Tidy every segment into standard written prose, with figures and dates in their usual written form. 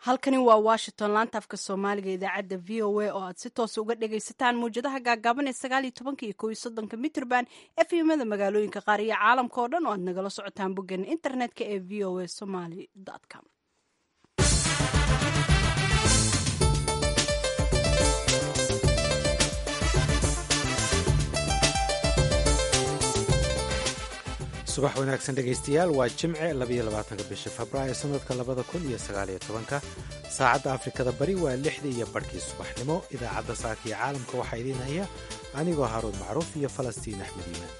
halkani waa washington laanta afka soomaaliga idaacadda v o a oo aad si toosa uga dhagaysataan mawjadaha gaagaaban ee 19 iyo 31 mitrban efmada magaalooyinka qaar iyo caalamka oo dhan oo aad nagala socotaan boggeena internetka ee v o a somali.com. subax wanaagsan dhegaystayaal waa jimce 22 bisha febraayo sanadka 2019 saacadda afrikada bari waa 6 iyo barhkii subaxnimo. idaacadda saaka iyo caalamka waxaa idiin haya anigoo haruun macruuf iyo falastiin axmed iimaan.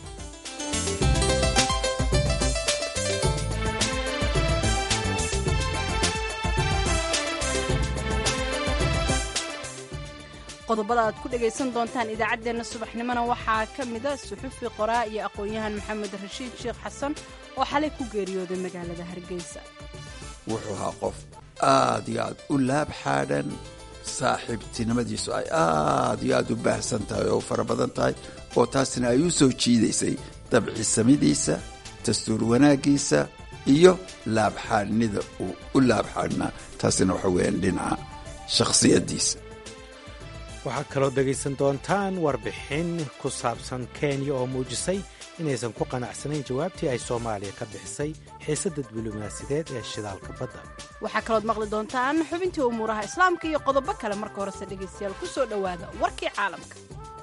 qodobada aad ku dhagaysan doontaan idaacaddeenna subaxnimona waxaa ka mida suxufi qoraa iyo aqoon-yahan maxamed rashiid sheekh xasan oo xalay ku geeriyooday magaalada hargeysa. wuxuu ahaa qof aad iyo aad u laab xaadhan, saaxiibtinimadiisu ay aad iyo aad u baahsan tahay oo u fara badan tahay, oo taasina ay u soo jiidaysay dabcisamidiisa, dastuur wanaaggiisa iyo laabxaadhnida uu u laabxaadhnaa. taasina waxa weeyaan dhinaca shakhsiyaddiisa. waxaad kaloo dhegaysan doontaan warbixin ku saabsan kenya oo muujisay inaysan ku qanacsanayn jawaabtii ay soomaaliya ka bixisay xiisadda diblomaasiyadeed ee shidaalka badda. waxaa kalood maqli doontaan xubintii umuuraha islaamka iyo qodobo kale. marka horese dhegaystayaal ku soo dhowaada warkii caalamka.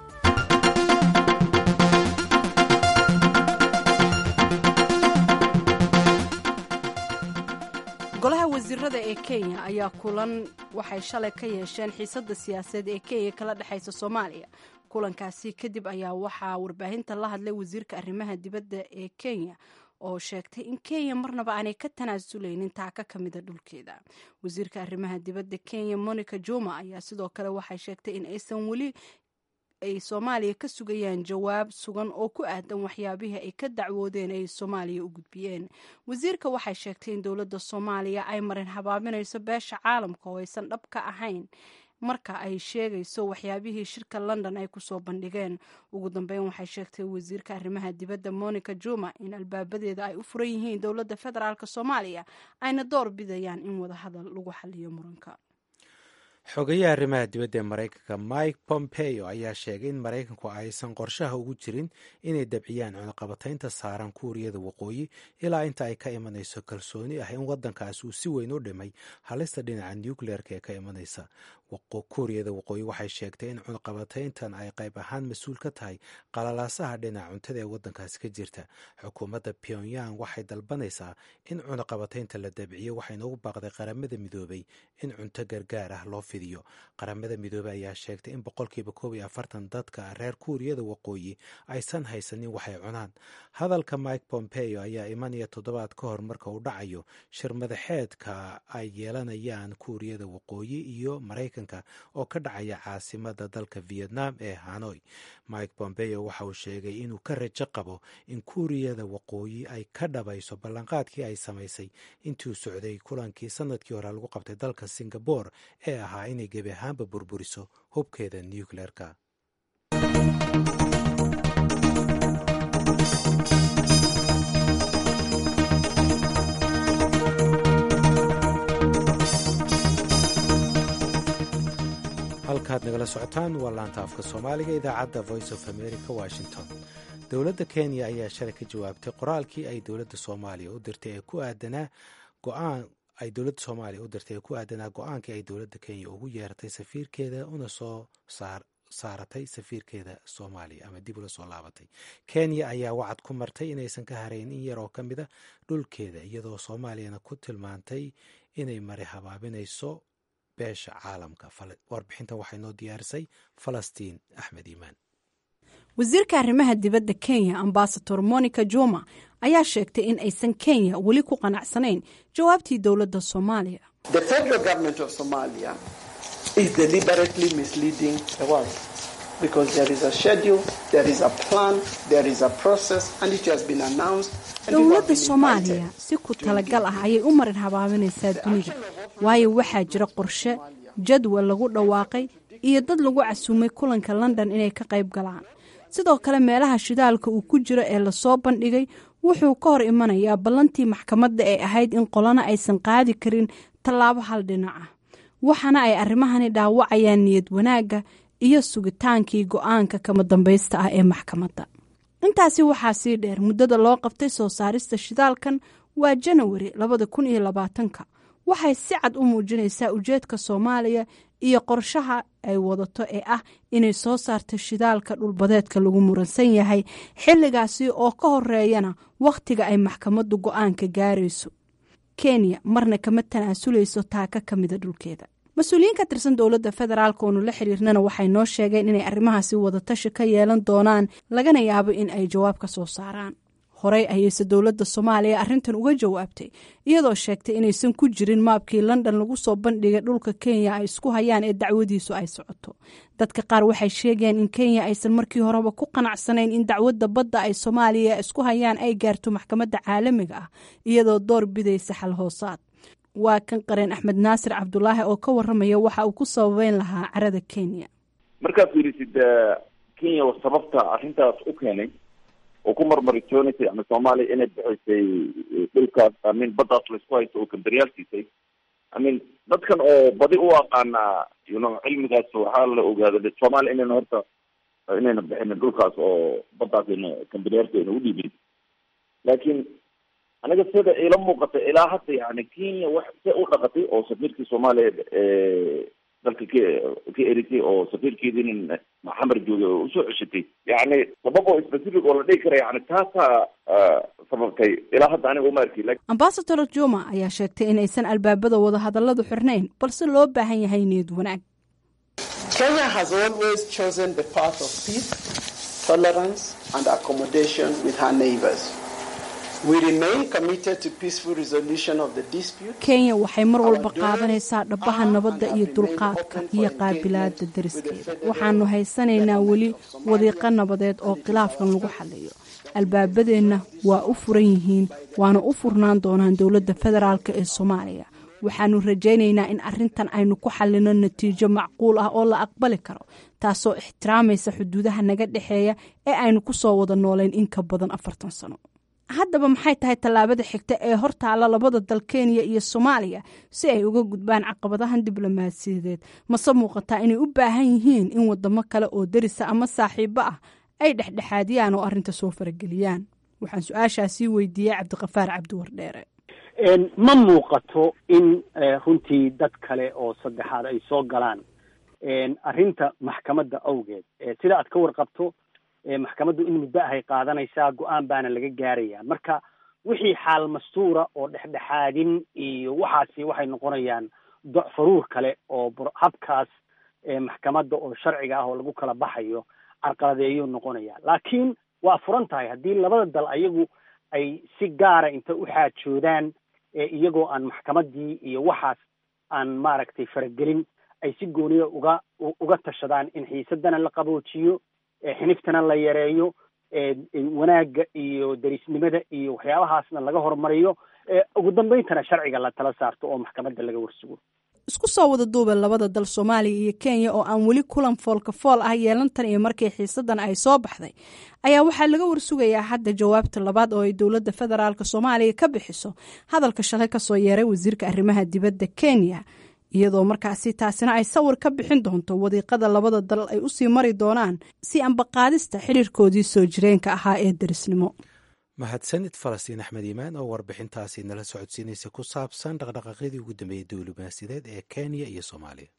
golaha wasiirada ee kenya ayaa kulan waxay shalay ka yeesheen xiisadda siyaasadeed ee kenya kala dhexaysa soomaaliya. kulankaasi kadib ayaa waxaa warbaahinta la hadlay wasiirka arrimaha dibadda ee kenya oo sheegtay in kenya marnaba aanay ka tanaasuleynin taaka ka mida dhulkeeda. wasiirka arrimaha dibadda kenya monica juma ayaa sidoo kale waxay sheegtay in aysan weli ay soomaaliya ka sugayaan jawaab sugan oo ku aadan waxyaabihii ay ka dacwoodeen ay soomaaliya u gudbiyeen. wasiirka waxay sheegtay in dowladda soomaaliya ay marin habaabinayso beesha caalamka oo aysan dhab ka ahayn marka ay sheegayso waxyaabihii shirka london ay kusoo bandhigeen. ugu dambeyn waxay sheegtay wasiirka arrimaha dibadda monica juma in albaabadeeda ay u furan yihiin dowladda federaalk soomaaliya ayna door bidayaan in wadahadal lagu xaliyo muranka. xogayaha arrimaha dibadda ee maraykanka mike pompeo ayaa sheegay in maraykanku aysan qorshaha ugu jirin inay dabciyaan cunaqabataynta saaran kuuriyada waqooyi ilaa inta ay ka imanayso kalsooni ah in waddankaas uu si weyn u dhimay halista dhinaca nucleerka ee ka imanaysa. kuuriyada waqooyi waxay sheegtay in cunaqabatayntan ay qayb ahaan mas-uul ka tahay qalalaasaha dhinaca cuntada ee waddankaasi ka jirta. xukuumadda pyongyang waxay dalbanaysaa in cunaqabataynta la dabciyo, waxayna ugu baaqday qaramada midoobay in cunto gargaar ah loo fidiyo. qaramada midoobey ayaa sheegtay in 40% dadka reer kuuriyada waqooyi aysan haysanin waxay cunaan. hadalka mike pompeo ayaa imanaya toddobaad ka hor marka uu dhacayo shir madaxeedka ay yeelanayaan kuuriyada waqooyi iyo maraykanka oo ka dhacaya caasimada dalka vietnam ee hanoi. mike pompeo waxa uu sheegay inuu ka rajo qabo in kuuriyada waqooyi ay ka dhabayso ballanqaadkii ay samaysay intuu socday kulankii sanadkii hore lagu qabtay dalka singapore ee ahaa inay gebi ahaanba burburiso hubkeeda nucleerka. halkaad nagala socotaan waa laanta afka soomaaliga idaacadda voice of america washington. dowladda kenya ayaa shalay ka jawaabtay qoraalkii ay dowladda soomaaliya u dirtay ee ku aadanaa go-aankii ay dowladda kenya ugu yeertay safiirkeeda una soo saaratay safiirkeeda soomaaliya ama dib ula soo laabatay. kenya ayaa wacad ku martay inaysan ka harayn in yar oo ka mida dhulkeeda, iyadoo soomaaliyana ku tilmaantay inay mari habaabinayso beesha caalamka. warbixintan waxay noo diyaarisay falastiin axmed iimaan. wasiirka arrimaha dibadda kenya ambasador monica juma ayaa sheegtay in aysan kenya weli ku qanacsanayn jawaabtii dowladda soomaaliya. The federal government of Somalia is deliberately misleading the world because there is a schedule, there is a plan, there is a process and it has been announced. dowladda soomaaliya si ku talagal ah ayay u marin habaabinaysaa dunida, waayo waxaa jira qorshe, jadwal lagu dhawaaqay iyo dad lagu casuumay kulanka london inay ka qayb galaan. sidoo kale meelaha shidaalka uu ku jiro ee lasoo bandhigay wuxuu ka hor imanayaa ballantii maxkamadda ee ahayd in qolana aysan qaadi karin tallaabo hal dhinaca waxaana ay arrimahani dhaawacayaan niyad wanaagga iyo sugitaankii go-aanka kama dambaysta ah ee maxkamadda. intaasi waxaa sii dheer muddada loo qabtay soo saarista shidaalkan waa Janawari 2020 waxay si cad u muujinaysaa ujeedka Soomaaliya iyo qorshaha ay wadato ee ah inay soo saarto shidaalka dhulbadeedka lagu muransan yahay xilligaasi oo ka horeeyana wakhtiga ay maxkamaddu go-aanka gaarayso. Kenya marna kama tanaasulayso taaka ka mida dhulkeeda. mas-uuliyiin ka tirsan dowladda federaalka oonu la xiriirnana waxay noo sheegeen inay arrimahaasi wadatashi ka yeelan doonaan lagana yaabo in ay jawaab ka soo saaraan. horey ayayse dowladda Soomaaliya arrintan uga jawaabtay iyadoo sheegtay inaysan ku jirin maabkii London lagu soo bandhigay dhulka Kenya ay isku hayaan ee dacwadiisu ay socoto. dadka qaar waxay sheegeen in Kenya aysan markii horeba ku qanacsanayn in dacwadda badda ay Soomaaliya isku hayaan ay gaarto maxkamadda caalamiga ah iyadoo door bidaysa xal hoosaad. waa kan qareen Axmed Naasir Cabdulaahi oo ka waramaya waxa uu ku sababeyn lahaa carada Kenya. markaad fiirisid Kenya waa sababta arrintaas u keenay oo ku marmaritoonaysa ama Soomaaliya inay bixisay dhulkaas baddaas la isku haysto oo kambariyaalkiisay dadkan oo badi u aqaana cilmigaas waxaa la ogaaday Soomaaliya inayna bixin dhulkaas oo baddaas kambariyaalkeena u dhiibin. laakiin aniga sida ila muuqata ilaa hadda yani Kenya wax si u dhaqatay oo safiirkii Soomaaliya dalka ka erisay oo safiirkeedii maxamar jooga oo usoo ceshatay yani sabab oo specific oo la dhihi kara yani taasaa sababtay ilaa hadda aniga uma arki. Ambassador Juma ayaa sheegtay in aysan albaabada wada hadalladu xirnayn balse loo baahan yahay niyad wanaag. Kenya has always chosen the path of peace, tolerance and accommodation with her neighbors. We remain committed to peaceful resolution of the dispute. Kenya waxay mar walba qaadanaysaa dhabaha nabadda iyo dulqaadka iyo qaabilaadda dariskeeda. waxaanu haysanaynaa weli wadiiqa nabadeed oo khilaafkan lagu xalliyo. albaabadeenna waa u furan yihiin waana u furnaan doonaan dowladda federaalka ee Soomaaliya. waxaanu rajaynaynaa in arrintan aynu ku xallino natiijo macquul ah oo la aqbali karo taasoo ixtiraamaysa xuduudaha naga dhexeeya ee aynu ku soo wada nooleyn in ka badan 40 sano. haddaba maxay tahay tallaabada xigta ee hortaala labada dal Kenya iyo Soomaaliya si ay uga gudbaan caqabadahan diblomaasiyadeed? mase muuqataa inay u baahan yihiin in wadamo kale oo darisa ama saaxiibo ah ay dhexdhexaadiyaan oo arrinta soo farageliyaan? waxaan su-aashaasi weydiiyey Cabdiqafaar Cabdiwardheere. ma muuqato in runtii dad kale oo saddexaad ay soo galaan arrinta maxkamadda awgeed. sida aad ka warqabto maxkamaddu in muddo ahay qaadanaysaa go-aan baana laga gaarayaa. marka wixii xaal mastuura oo dhexdhexaadin iyo waxaasi waxay noqonayaan faruur kale oo habkaas maxkamadda oo sharciga ah oo lagu kala baxayo carqaladeeyuu noqonaya. laakiin waa furan tahay haddii labada dal ayagu ay si gaara inta u xaajoodaan iyagoo aan maxkamaddii iyo waxaas aan maaragtay faragelin ay si gooniya uga tashadaan in xiisadana la qaboojiyo, xiniftana la yareeyo, wanaagga iyo darisnimada iyo waxyaabahaasna laga horumariyo, ugu dambayntana sharciga la tala saarto oo maxkamadda laga warsugo. isku soo wada duuba labada dal Soomaaliya iyo Kenya oo aan weli kulan foolka fool ah yeelantan iyo markii xiisadan ay soo baxday ayaa waxaa laga warsugayaa hadda jawaabta labaad oo ay dowladda federaalka Soomaaliya ka bixiso hadalka shalay ka soo yeeray wasiirka arrimaha dibadda Kenya, iyadoo markaasi taasina ay sawir ka bixin doonto wadiiqada labada dal ay u sii mari doonaan si aan baqaadista xiriirkoodii soo jireenka ahaa ee darisnimo. mahadsanid Falastiin Axmed Iimaan oo warbixintaasi nala socodsiinaysa ku saabsan dhaqdhaqaaqyadii ugu dambeeyay diblomaasiyadeed ee Kenya iyo Soomaaliya.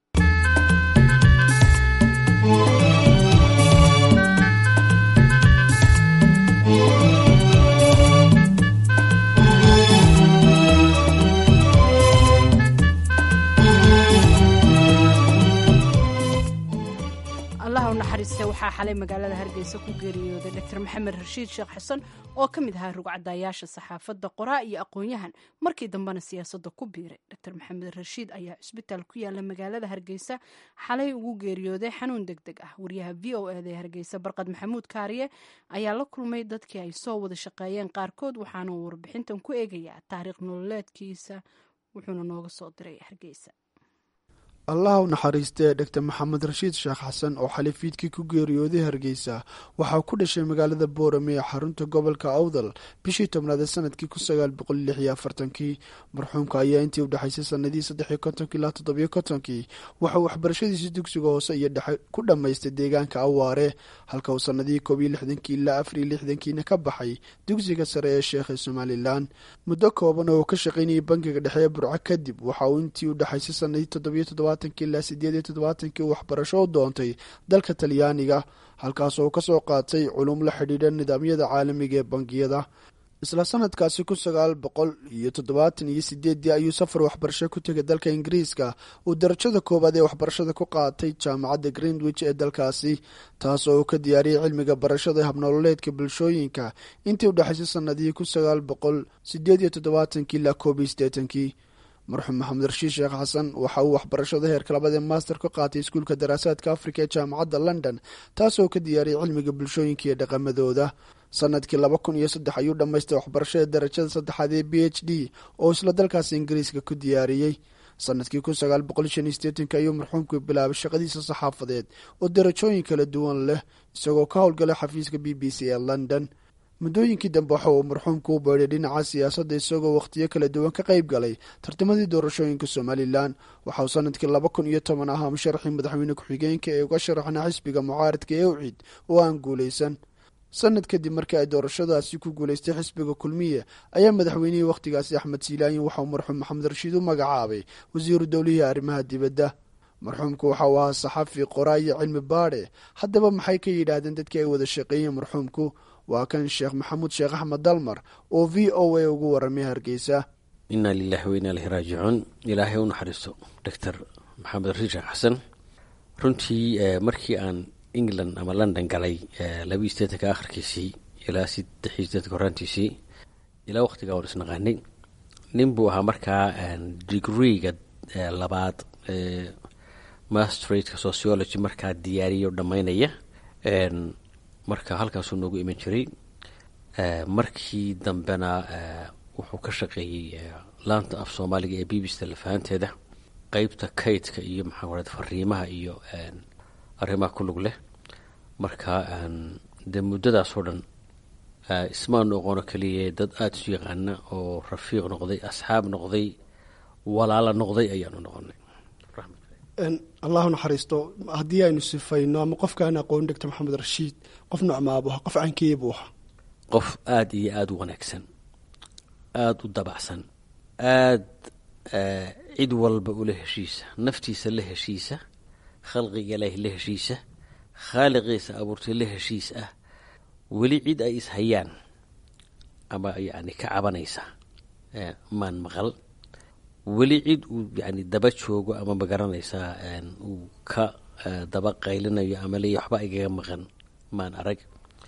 waxaa xalay magaalada Hargeysa ku geeriyooday Dr. Maxamed Rashiid Sheekh Xasan oo ka mid ahaa rugcadayaasha saxaafadda qoraa iyo aqoon-yahan markii dambena siyaasadda ku biiray. Dr. Maxamed Rashiid ayaa isbitaal ku yaala magaalada Hargeysa xalay ugu geeriyooday xanuun degdeg ah. wariyaha VOA ee Hargeysa Barqad Maxamuud Kaariye ayaa la kulmay dadkii ay soo wada shaqeeyeen qaarkood waxaana uu warbixintan ku eegayaa taariikh nololeedkiisa wuxuuna nooga soo diray Hargeysa. allah u naxariistee dhegtar maxamed rashiid sheekh xasan oo xalifiidkii ku geeriyooday hargeysa waxaa ku dhashay magaalada boorame ee xarunta gobolka awdal bishii 10aad ee sanadkii 1946 marxuumka ayaa intii u dhexaysay sanadihii 53 ilaa 57 waxauu waxbarashadiisii dugsiga hoose iyo dhexe ku dhammaystay deegaanka awaare halka uu sanadihii 61 ilaa 64 ka baxay dugsiga sare ee sheekh ee somalilan muddo kooban oo uu ka shaqaynayay bangiga dhexe ee burco kadib waxa uu intii u dhexaysay sanadihii 7 ilaa 8 waxbarasho u doontay dalka talyaaniga halkaas oo ka soo qaatay culum la xidhiidha nidaamyada caalamiga ee bangiyada isla sanadkaasi 1978 ayuu safar waxbarasho ku tegay dalka ingiriiska uu darajada koowaad ee waxbarashada ku qaatay jaamacadda greenwich ee dalkaasi taas oo uu ka diyaariyey cilmiga barashada habnololeedka bulshooyinka intii u dhexaysay sanadihii 1978 ilaa 81 marxuum maxamed rashiid sheekh xasan waxa uu waxbarashada heerka labaad ee master ka qaatay iskuulka daraasaadka afrika ee jaamacadda london taasoo ka diyaariyay cilmiga bulshooyinka iyo dhaqamadooda sanadkii 2003 ayuu dhammaystay waxbarashada darajada saddexaad ee PhD oo isla dalkaasi ingiriiska ku diyaariyey sanadkii 1985 ayuu marxuumku bilaabay shaqadiisa saxaafadeed oo darajooyin kala duwan leh isagoo ka howlgalay xafiiska BBC ee London muddooyinkii dambe waxa uu marxuumku u beedhay dhinaca siyaasadda isagoo wakhtiyo kala duwan ka qayb galay tartamadii doorashooyinka somalilan waxa uu sanadkii 2010 ahaa musharaxii madaxweyne ku-xigeenka ee uga sharaxnaa xisbiga mucaaradka ee ucid oo aan guulaysan sanad kadib markii ay doorashadaasi ku guulaystay xisbiga kulmiye ayaa madaxweynihii wakhtigaasi axmed siilaayin waxa uu marxuum maxamed rashiid u magacaabay wasiiru dowlihii arrimaha dibadda marxuumku waxa uu ahaa saxafi qoraa iyo cilmi baadhe haddaba maxay ka yidhaahdeen dadkii ay wada shaqeeyeen marxuumku waa kan sheekh maxamuud sheekh axmed dalmar oo v o a ugu waramay hargeysa inaa lilahi wa inaa ilahi raajicuun ilaahay u naxariisto doctor maxamed rashiid sheekh xasan runtii markii aan england ama london galay 22 akhirkiisii ilaa 3 horaantiisii ilaa waqtigaa waan isnaqaanay nin buu ahaa markaa degreega labaad masterate sociology markaa diyaariyo dhammaynaya marka halkaasuu noogu iman jiray markii dambena wuxuu ka shaqeeyey laanta af soomaaliga ee bbc lafahanteeda qeybta kaydka iyo maxaa warad fariimaha iyo arrimaha ku lug leh marka dee muddadaasoo dhan ismaanu aqoono keliya dad aada isu yaqaana oo rafiiq noqday asxaab noqday walaala noqday ayaanu noqonay allahu naxariisto haddii aynu sifayno ama qofkaan aqoon doctor maxamed rashiid qof nocmaabu aha qof cankeye buu ahaa qof aada iyo aada u wanaagsan aada u dabacsan aada cid walba ula heshiisa naftiisa la heshiisa khalqiga ilaahi la heshiisa khaaliqiisa abuurtay la heshiis ah weli cid ay ishayaan ama yani ka cabanaysa maan maqal weli cid uu yani daba joogo ama magaranaysaa uu ka daba qaylinayo ama leeya waxba igaga maqan maan arag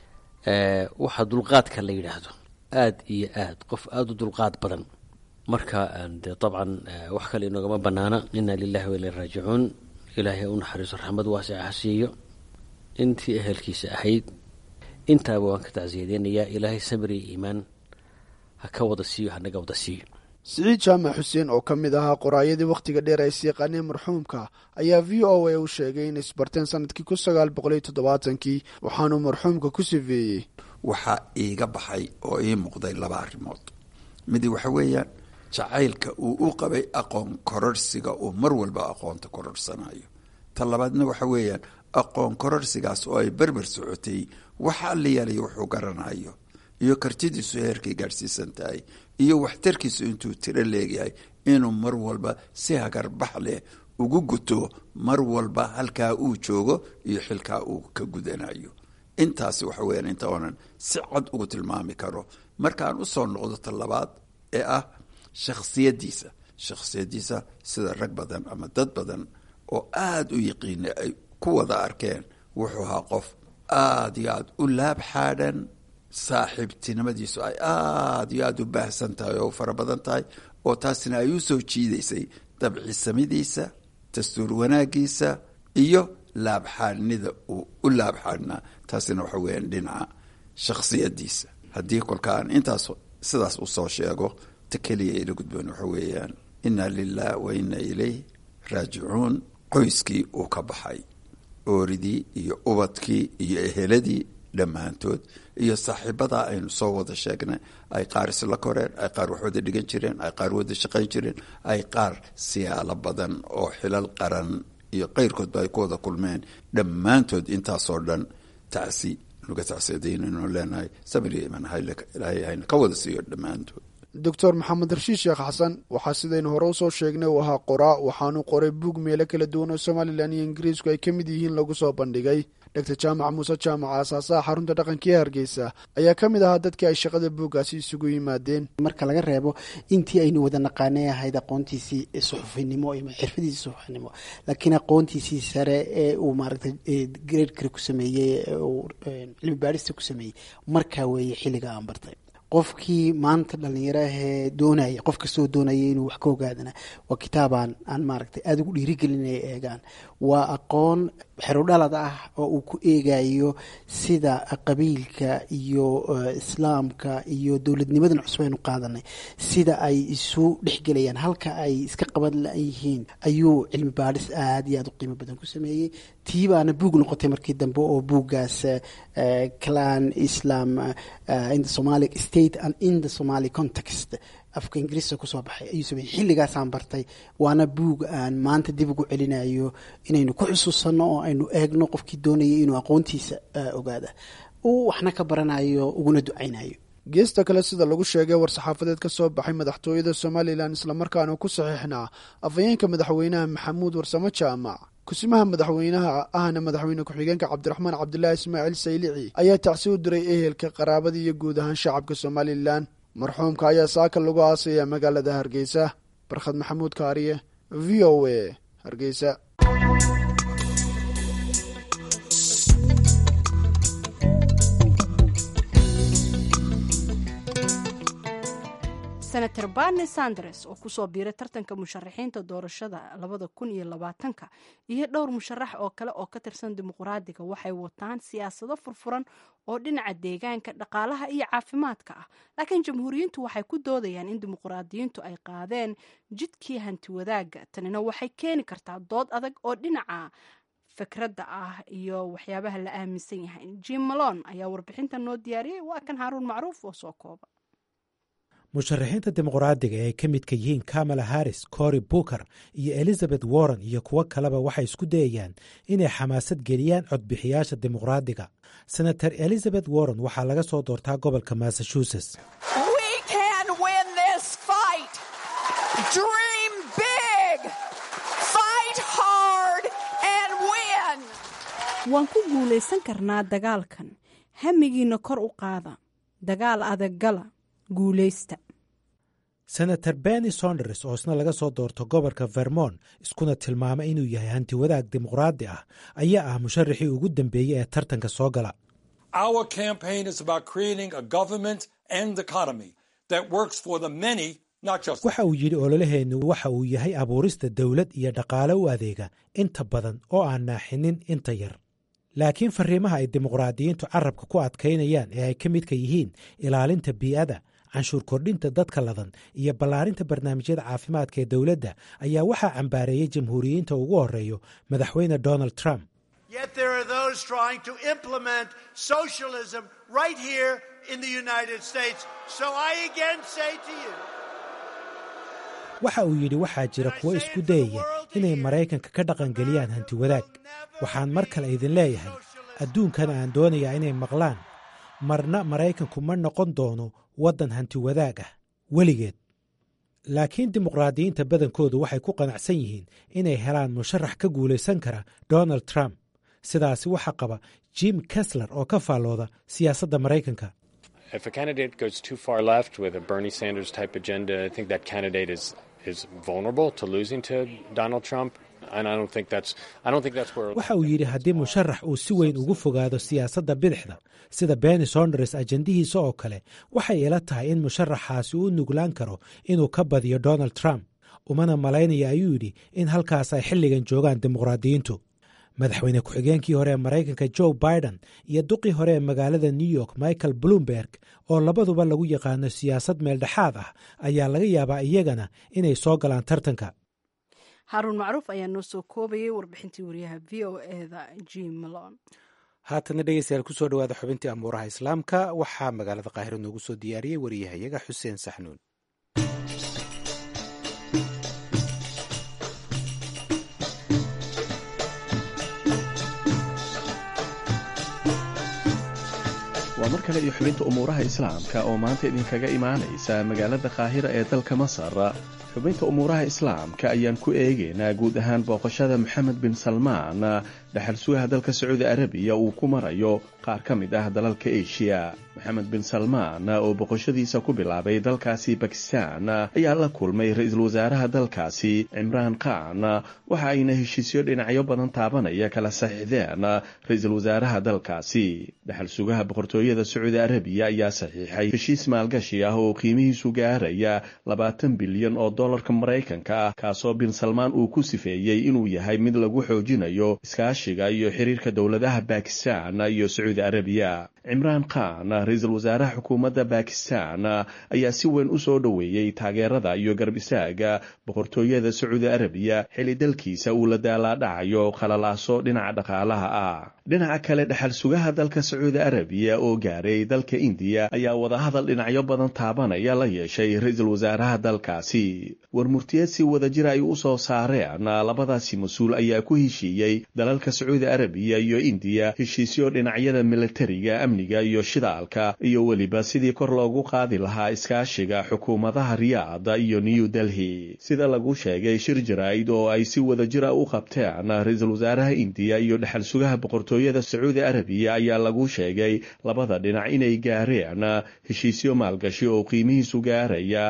waxa dulqaadka la yidhaahdo aada iyo aad qof aada u dulqaad badan marka dee dabcan wax kale inoogama banaana inaa lilahi wa ilaa raajicuun ilaahay u naxariiso raxmad waasica ha siiyo intii ehelkiisa ahayd intaaba waan ka tacsiyadeynayaa ilaahay samir iyo iimaan ha ka wada siiyo hanaga wada siiyo siciid jaamac xuseen oo ka mid ahaa qoraayadii wakhtiga dheer ay siiqaaneen marxuumka ayaa v o a u sheegay inay isbarteen sanadkii 1970 waxaanuu marxuumka ku sifeeyey waxaa iiga baxay oo ii muuqday 2 arrimood midi waxa weeyaan jacaylka uu u qabay aqoon kororsiga uu mar walba aqoonta kororsanayo ta labaadna waxa weeyaan aqoon kororsigaas oo ay berber socotay waxa la yaalay wuxuu garanayo iyo kartidiisu heerkay gaadhsiisan tahay iyo waxtarkiisu intuu tiro leeyahay inuu mar walba si hagarbax leh ugu guto mar walba halkaa uu joogo iyo xilkaa uu ka gudanayo intaasi waxa weeyaan inta oonan si cad ugu tilmaami karo markaan u soo noqdo ta labaad ee ah shakhsiyadiisa sida rag badan ama dad badan oo aada u yaqiina ay ku wada arkeen wuxuu ahaa qof aada iyo aada u laab xaadhan saaxiibtinimadiisu ay aada iyo aada u baahsan tahay oo u fara badan tahay oo taasina ay u soo jiidaysay dabcisamidiisa dastuur wanaagiisa iyo laabxaadnida uu u laabxaadhnaa taasina waxa weeyaan dhinaca shakhsiyadiisa haddii kolkaan intaas sidaas usoo sheego ta keliya ila gudboon waxa weeyaan inaa lilah wa inaa ilayh raajicuun qoyskii uu ka baxay, ooridii iyo ubadkii iyo eheladii dhammaantood iyo saaxiibadaa aynu soo wada sheegnay, ay qaar isla koreen, ay qaar wax wada dhigan jireen, ay qaar wada shaqayn jireen, ay qaar siyaalo badan oo xilal qaran iyo qayrkoodba ay ku wada kulmeen. dhammaantood intaasoo dhan tacsi nuga tacsiyadeynaynu leenahay sabir iyo iman ilaahay hayna ka wada siiyo dhammaantood. doctor maxamed rashiid sheekh xasan waxaa sidaynu hore usoo sheegnay uu ahaa qoraa, waxaanu qoray buug meelo kala duwan oo somalilan iyo ingiriisku ay ka mid yihiin lagu soo bandhigay. dr jaamac muuse jaamac aasaasaha xarunta dhaqanka ee hargeysa ayaa ka mid ahaa dadkii ay shaqada buuggaasi isugu yimaadeen. marka laga reebo intii aynu wada naqaanay ahayd aqoontiisii suxufinimo iyo xirfadiisii suxufinimo, laakiin aqoontiisii sare ee uu maaragtay gradekale ku sameeyey, uu cilmi baarista ku sameeyey, markaa weeye xilliga aan bartay. qofkii maanta dhalinyarahee doonaya, qof kastoo doonaya inuu wax ka ogaadana waa kitaabaan aan maaragtay aada ugu dhiirigelinaya eegaan. waa aqoon xerodhalad ah oo uu ku eegayo sida qabiilka iyo islaamka iyo dowladnimadan cusub aynu qaadanay sida ay isu dhexgelayaan, halka ay iska qaban layihiin ayuu cilmi baadhis aada iyo aada u qiimo badan ku sameeyey. tii baana buug noqotay markii dambe oo buuggaas clan islam in the Somali state and in the Somali context afka ingiriiska kusoo baxay ayuu sameeyey. xilligaasaan bartay, waana buug aan maanta dib ugu celinayo inaynu ku xusuusanno oo aynu eegno qofkii doonayay inuu aqoontiisa ogaada, uu waxna ka baranayo uguna ducaynayo. geesta kale sida lagu sheegay war-saxaafadeed ka soo baxay madaxtooyada somalilan islamarkaana ku saxiixnaa afhayeenka madaxweynaha maxamuud warsamo jaamac, kusimaha madaxweynaha ahna madaxweyne ku-xigeenka cabdiraxmaan cabdilaahi ismaaciil saylici ayaa tacsi u diray ehelka, qaraabada iyo guud ahaan shacabka somalilan. marxuumka ayaa saaka lagu aasaya magaalada hargeysa. barkhad maxamuud kaariye, v o a, hargeysa. senator barney sanders oo kusoo biiray tartanka musharaxiinta doorashada 2020 iyo dhowr musharax oo kale oo ka tirsan dimuqraadiga waxay wataan siyaasado furfuran oo dhinaca deegaanka, dhaqaalaha iyo caafimaadka ah, laakiin jamhuuriyiintu waxay ku doodayaan in dimuqraadiyiintu ay qaadeen jidkii hanti wadaaga. tanina waxay keeni kartaa dood adag oo dhinaca fikradda ah iyo waxyaabaha la aaminsan yahay. jim malone ayaa warbixinta noo diyaariyey, waa kan haaruun macruuf oo soo kooba. musharaxiinta dimuqraadiga ee ay ka midka yihiin kamala harris, cory booker iyo elizabeth warren iyo kuwo kaleba waxay isku dayayaan inay xamaasad geliyaan codbixiyaasha dimuqraadiga. senator elizabeth warren waxaa laga soo doortaa gobolka massachusetts. waan ku guulaysan karnaa dagaalkan, hamigiina kor u qaada, dagaal adag gala, guulaysta. senator benny saunders oo isna laga soo doorto gobolka vermont, iskuna tilmaama inuu yahay hanti wadaag dimuqraadi ah, ayaa ah musharaxii ugu dambeeyey ee tartanka soo gala. Our campaign is about creating a government and economy that works for the many, not just. waxa uu yidhi ololaheennu waxa uu yahay abuurista dowlad iyo dhaqaale u adeega inta badan oo aan naaxinin inta yar. laakiin fariimaha ay dimuqraadiyiintu carabka ku adkaynayaan ee ay ka midka yihiin ilaalinta bii'ada, canshuur kordhinta dadka ladan iyo ballaarinta barnaamijyada caafimaadka ee dowladda ayaa waxaa cambaareeyey jamhuuriyiinta ugu horeeyo madaxweyne donald trump. Yet there are those trying to implement socialism right here in the United States. So I again say to you. waxa uu yidhi waxaa jira kuwo isku dayaya inay maraykanka ka dhaqangeliyaan hanti wadaag. waxaan mar kale idin leeyahay, adduunkana aan doonayaa inay maqlaan, marna maraykanku ma noqon doono waddan hanti wadaag ah weligeed. laakiin dimuqraadiyiinta badankoodu waxay ku qanacsan yihiin inay helaan musharax ka guulaysan kara donald trump. sidaasi waxa qaba jim kessler oo ka faallooda siyaasadda maraykanka. If a candidate goes too far left with a Bernie Sanders type agenda, I think that candidate is vulnerable to losing to Donald Trump. And I don't think that's where. waxa uu yidhi haddii musharax uu si weyn ugu fogaado siyaasadda bidixda sida Bernie Sanders ajandihiisa oo kale, waxay ila tahay in musharaxaasi uu nuglaan karo inuu ka badiyo Donald Trump. umana malaynaya ayuu yidhi in halkaas ay xilligan joogaan dimuqraadiyiintu. madaxweyne ku-xigeenkii hore ee maraykanka joe biden iyo duqii hore ee magaalada new york michael bloomberg oo labaduba lagu yaqaano siyaasad meeldhexaad ah ayaa laga yaabaa iyagana inay soo galaan tartanka. haaruun macruuf ayaa noo soo koobayay warbixintii wariyaha v o eda jim malon. haatana dhegeystayaal kusoo dhawaada xubintii amuuraha islaamka waxaa magaalada qaahiro noogu soo diyaariyey wariyahayaga xuseen saxnuun. waa mar kale iyo xubinta umuuraha islaamka oo maanta idinkaga imaanaysa magaalada qaahira ee dalka masar. xubinta umuuraha islaamka ayaan ku eegaynaa guud ahaan booqashada moxamed bin salmaan dhaxal sugaha dalka sacuudi arabiya uu ku marayo qaar ka mid ah dalalka eshiya. moxamed bin salmaan oo boqoshadiisa ku bilaabay dalkaasi bakistan ayaa la kulmay ra-iisul wasaaraha dalkaasi cimraan khan waxa ayna heshiisyo dhinacyo badan taabanaya kala saxiixdeen ra-iisul wasaaraha dalkaasi. dhaxal sugaha boqortooyada sacuudi arabiya ayaa saxiixay heshiis maalgashi ah oo qiimihiisu gaaraya 20 bilyan oo dolarka maraykanka ah kaasoo bin salmaan uu ku sifeeyey inuu yahay mid lagu xoojinayo iskaashiga iyo xiriirka dowladaha bakistan iyo sacuudi arabiya. cimraan khan ra-iisul wasaaraha xukuumadda bakistan ayaa si weyn u soo dhoweeyey taageerada iyo garb istaaga boqortooyada sacuudi arabiya xili dalkiisa uu la daalaadhacayo khalalaaso dhinaca dhaqaalaha ah. dhinaca kale dhaxal sugaha dalka sacuudi arabiya oo gaaray dalka indiya ayaa wadahadal dhinacyo badan taabanaya la yeeshay ra-iisul wasaaraha dalkaasi. warmurtiyeed si wadajir ay u soo saareen labadaasi mas-uul ayaa ku heshiiyey dalalka sacuudi arabiya iyo indiya heshiisyo dhinacyada militariga, amniga iyo shidaalka iyo weliba sidii kor loogu qaadi lahaa iskaashiga xukuumadaha riyaad iyo new delhi. sida lagu sheegay shir jaraa'id oo ay si wadajira u qabteen ra-iisul wasaaraha indiya iyo dhaxal sugaha boqortooyada sacuudi arabiya ayaa lagu sheegay labada dhinac inay gaareen heshiisyo maalgashi oo qiimihiisu gaaraya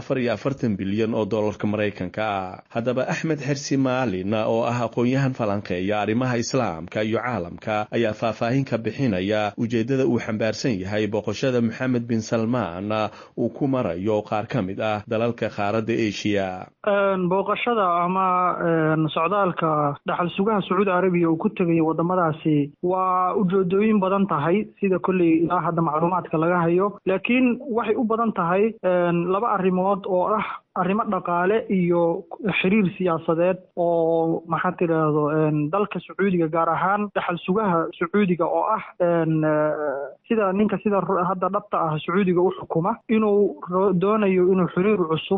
44 bilyan oo dolarka maraykanka ah. haddaba axmed xersi maalin oo ah aqoon-yahan falanqeeya arrimaha islaamka iyo caalamka ayaa faahfaahin ka bixinaya ujeeddada uu xambaarsan yahay boqoshada moxamed bin salmaan uu ku marayo qaar ka mid ah dalalka qaaradda eshiya. booqashada ama socdaalka dhaxal sugaha sacuudi arabiya uu ku tegay wadamadaasi waa ujeedooyin badan tahay sida kolley ilaa hadda macluumaadka laga hayo, laakiin waxay u badan tahay laba arrimood oo ah arrimo dhaqaale iyo xiriir siyaasadeed oo maxaa tidhaahdo dalka sacuudiga gaar ahaan dhaxal sugaha sacuudiga oo ah sida ninka sida hadda dhabta ah sacuudiga u xukuma inuu doonayo inuu xiriir cusub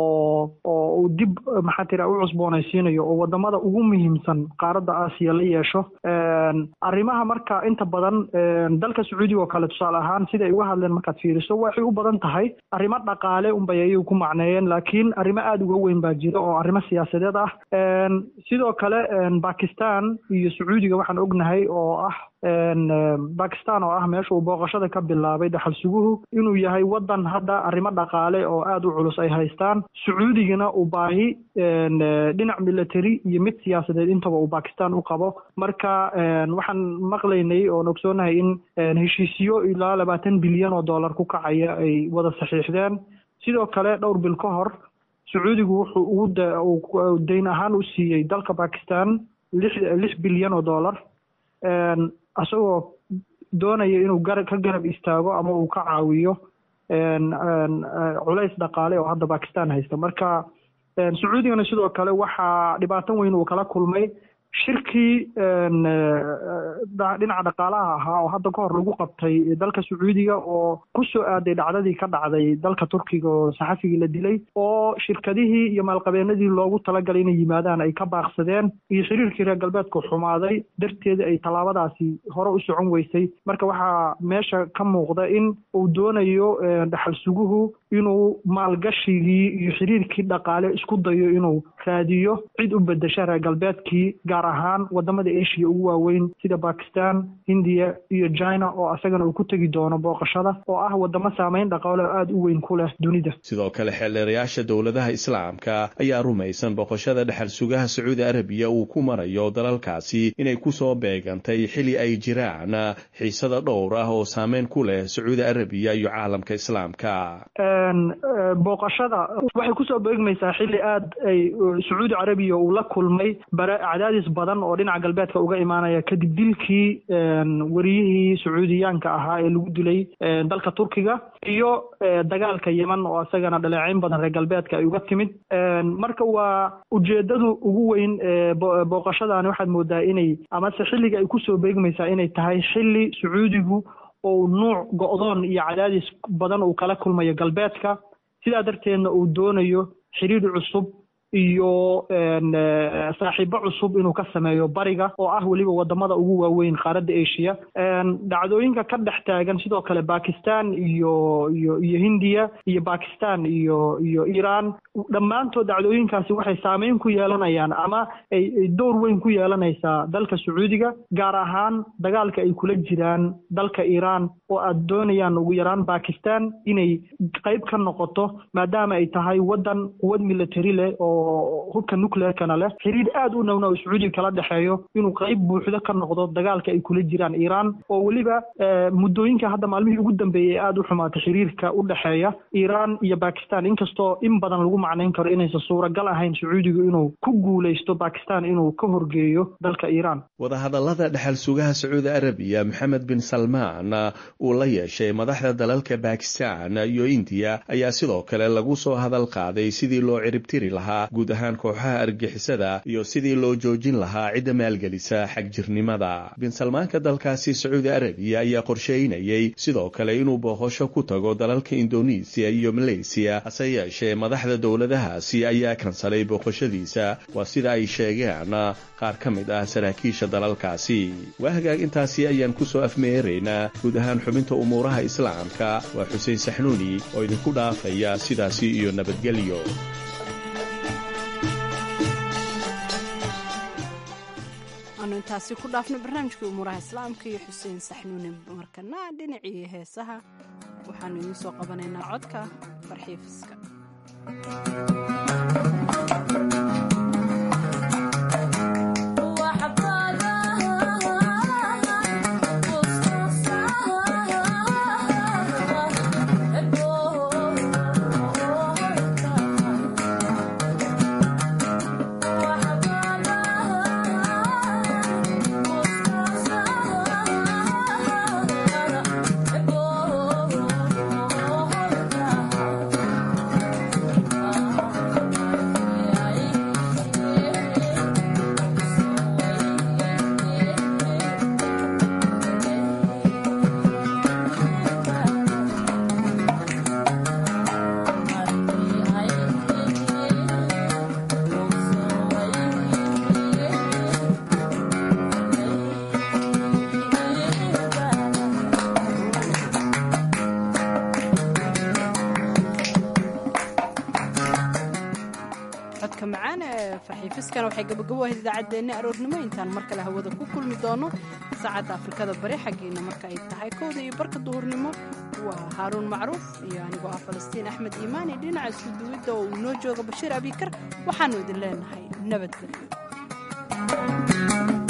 oo dib maxaa tidhaha u cusboonaysiinayo oo wadamada ugu muhiimsan qaaradda aasiya la yeesho. arrimaha marka inta badan dalka sacuudiga oo kale tusaale ahaan sida ay uga hadleen markaad fiiriso waxay u badan tahay arrimo dhaqaale unbay ayay ku macneeyeen, laakiin arrimo aada uga weyn baa jira oo arrimo siyaasadeed ah. sidoo kale bakistan iyo sacuudiga waxaan ognahay oo ah bakistan oo ah meesha uu booqashada ka bilaabay dhaxal suguhu inuu yahay wadan hadda arrimo dhaqaale oo aada u culus ay haystaan. sacuudigana uu baahi dhinac military iyo mid siyaasadeed intaba uu bakistan u qabo. marka waxaan maqlaynay oon ogsoonahay in heshiisyo ilaa 20 bilyan oo dollar ku kacaya ay wada saxiixdeen. sidoo kale dhowr bil ka hor sacuudigu wuxuu ugu dayn ahaan u siiyey dalka bakistan 6 bilyan oo dollar asagoo doonaya inuu ka garab istaago ama uu ka caawiyo culays dhaqaale oo hadda bakistan haysta. marka sacuudigana sidoo kale waxaa dhibaato weyn uu kala kulmay shirkii dhinaca dhaqaalaha ahaa oo hadda ka hor lagu qabtay dalka sacuudiga oo ku soo aaday dhacdadii ka dhacday dalka turkiga oo saxafigii la dilay oo shirkadihii iyo maalqabeenadii loogu talagalay inay yimaadaan ay ka baaqsadeen iyo xiriirkii reer galbeedka xumaaday darteeda ay tallaabadaasi hore u socon weysay. marka waxaa meesha ka muuqda in uu doonayo dhaxal suguhu inuu maalgashigii iyo xiriirkii dhaqaale isku dayo inuu raadiyo cid u bedesha reer galbeedkii gaar ahaan wadamada eshiya ugu waaweyn sida bakistan, hindiya iyo china oo asagana uu ku tegi doono booqashada oo ah wadamo saameyn dhaqaale oo aada u weyn ku leh dunida. sidoo kale xeelerayaasha dowladaha islaamka ayaa rumaysan boqoshada dhaxal sugaha sacuudi arabiya uu ku marayo dalalkaasi inay kusoo beegantay xili ay jiraan xiisada dhowr ah oo saameyn ku leh sacuudi arabiya iyo caalamka islaamka. booqashada waxay kusoo beegmaysaa xilli aad ay sacuudi carabiya uu la kulmay cadaadis badan oo dhinaca galbeedka uga imaanaya kadib dilkii wariyihii sacuudiyaanka ahaa ee lagu dilay dalka turkiga iyo dagaalka yeman oo isagana dhaleeceyn badan reer galbeedka ay uga timid marka waa ujeedadu ugu weyn booqashadaani waxaad moodaa inay amase xilliga ay kusoo beegmaysaa inay tahay xilli sacuudigu oo nuuc go'doon iyo cadaadis badan uu kala kulmayo galbeedka sidaa darteedna uu doonayo xiriir cusub iyo saaxiibo cusub inuu ka sameeyo bariga oo ah weliba wadamada ugu waaweyn qaaradda Asia dhacdooyinka ka dhex taagan sidoo kale Pakistan iyo Hindiya iyo Pakistan iyo Iran dhammaantood dhacdooyinkaasi waxay saameyn ku yeelanayaan ama ay door weyn ku yeelanaysaa dalka Sacuudiga gaar ahaan dagaalka ay kula jiraan dalka Iran oo aad doonayaan ugu yaraan Pakistan inay qayb ka noqoto maadaama ay tahay wadan quwad military leh oo hubka nuclear-kana leh xiriir aad u nowna oo Sacuudiga kala dhaxeeyo inuu qayb buuxda ka noqdo dagaalka ay kula jiraan Iran oo waliba muddooyinka hadda maalmihii ugu dambeeyay aad u xumaatay xiriirka u dhaxeeya Iran iyo Pakistan inkastoo in badan lagu macnayn karo inaysan suuragal ahayn Sacuudiga inuu ku guuleysto Pakistan inuu ka horgeeyo dalka Iran wadahadallada dhaxal sugaha Sacuudi Arabiya Mohammed bin Salman uu la yeeshay madaxda dalalka Pakistan iyo India ayaa sidoo kale lagu soo hadal qaaday sidii loo ciribtiri lahaa guud ahaan kooxaha argixisada iyo sidii loo joojin lahaa cidda maalgelisa xagjirnimada bin salmaanka dalkaasi Sacuudi Arabiya ayaa qorsheynayay sidoo kale inuu booqasho ku tago dalalka Indonesia iyo Malaysia hase yeeshee madaxda dowladahaasi ayaa kansalay booqashadiisa waa sida ay sheegeen qaar ka mid ah saraakiisha dalalkaasi waa hagaag intaasi ayaan ku soo afmeeraynaa guud ahaan xubinta umuuraha islaamka waa Xuseen Saxnuuni oo idinku dhaafaya sidaasi iyo nabadgelyo intaasi ku dhaafna barnaamijkii umuuraha islaamka iyo Xuseen Saxnuuni markana dhinacii heesaha waxaanu idin soo qabanaynaa codka farxiifiska farxiifiskan waxay gabagabo ahayd idaacaddeenna aroornimo intaan mar kale hawada ku kulmi doono saacadda Afrikada bari xaggeena marka ay tahay 1:00 duhurnimo waa Haaruun Macruuf iyo anigoo ah Falastiin Axmed Iimaani dhinaca suduwida oo noo jooga Bashiir Abikar waxaanu idin leenahay nabadgelyo